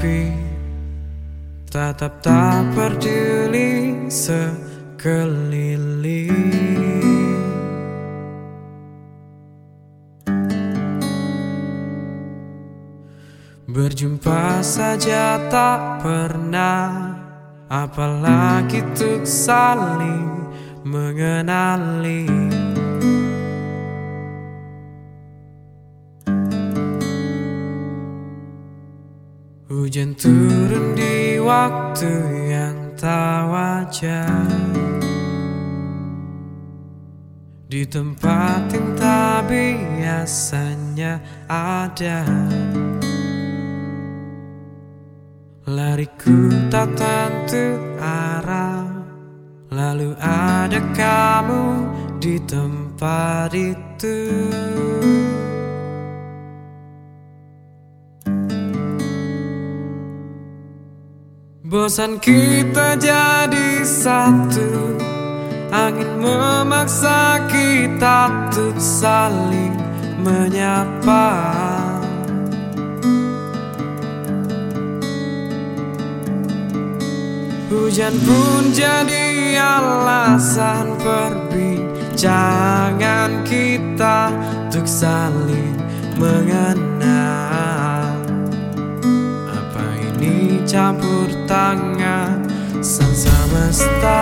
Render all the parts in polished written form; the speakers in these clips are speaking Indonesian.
tapi tetap tak peduli sekeliling. Berjumpa saja tak pernah, apalagi untuk saling mengenali. Hujan turun di waktu yang tak wajar, di tempat yang tak biasanya ada. Lariku tak tentu arah, lalu ada kamu di tempat itu. Bosan kita jadi satu, angin memaksa kita untuk saling menyapa. Hujan pun jadi alasan perbincangan kita untuk saling mengenal. Apa ini campur tangan sang semesta?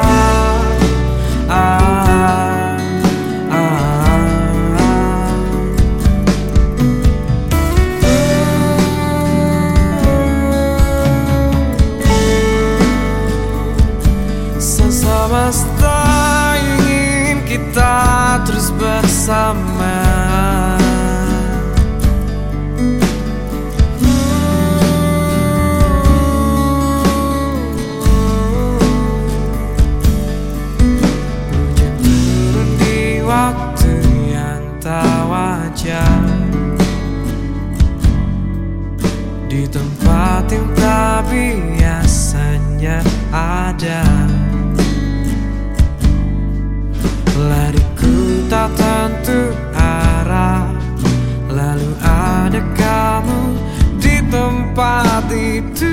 Semesta ingin kita terus bersama. Hujan turun di waktu yang tak wajar, di tempat yang tak biasanya ada. Lariku tak tentu arah, lalu ada kamu di tempat itu.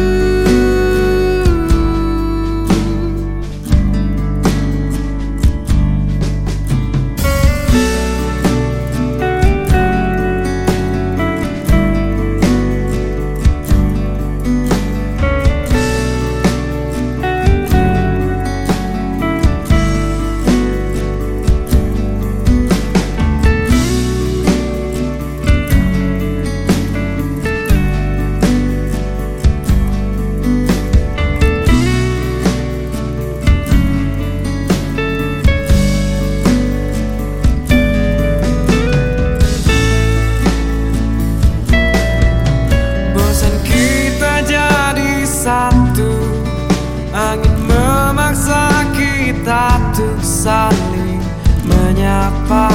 Angin memaksa kita untuk saling menyapa.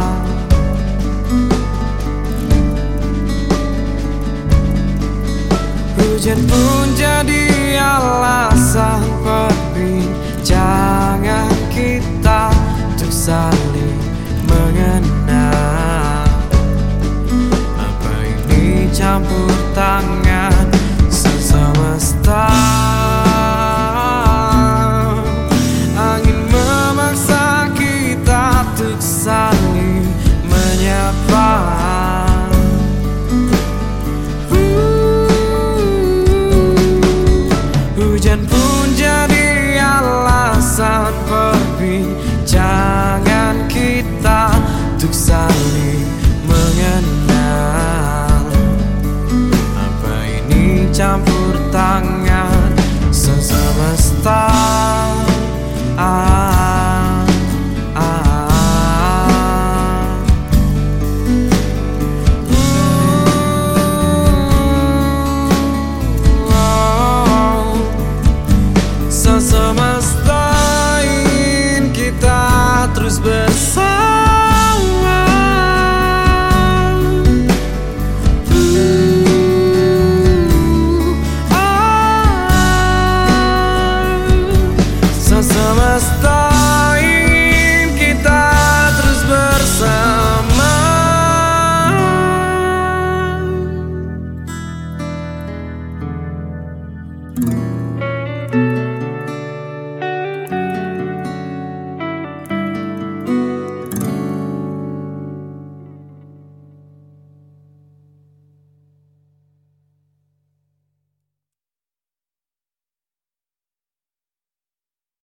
Hujan pun jadi alasan perbincangan kita untuk saling mengenal. Apa ini campur tangan semesta? Saling menyapa. Hujan pun jadi alasan perbincangan kita untuk saling mengenal. Apa ini campur